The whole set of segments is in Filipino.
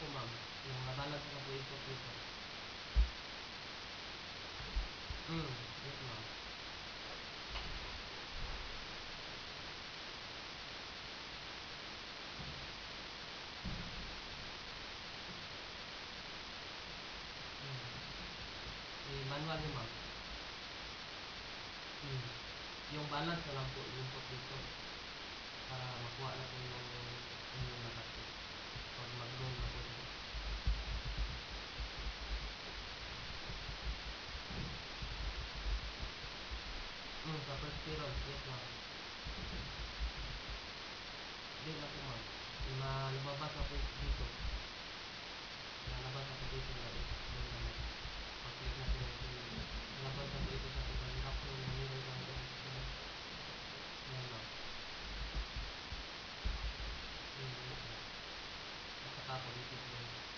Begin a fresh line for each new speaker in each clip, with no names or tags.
po ma'am. Yung nabalance na po ikot dito. Yes ma'am. Manual yun ma'am. Yung balance na lang po ikot dito. Para makuha na po yung nakasip. Pag mag-roll na po dito. Sa first spiral, yes ma'am. Hindi na po ma'am. Lumabas na po dito. Lalabas na po dito na ito. Pag-click na po ito. Lalabas na po ito sa second lock. Nangiral na ito. Yan ma'am. At saka po dito po.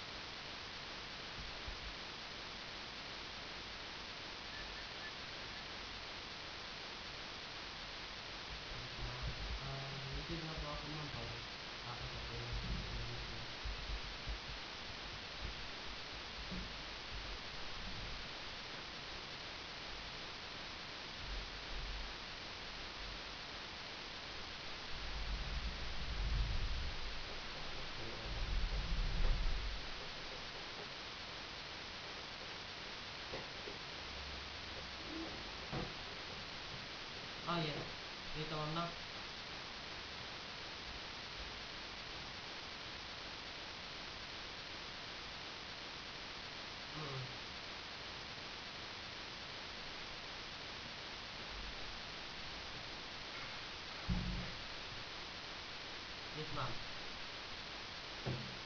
Hindi na po ako ma'am. Tapos na po yung yes. Dito ma'am na. Yes ma'am.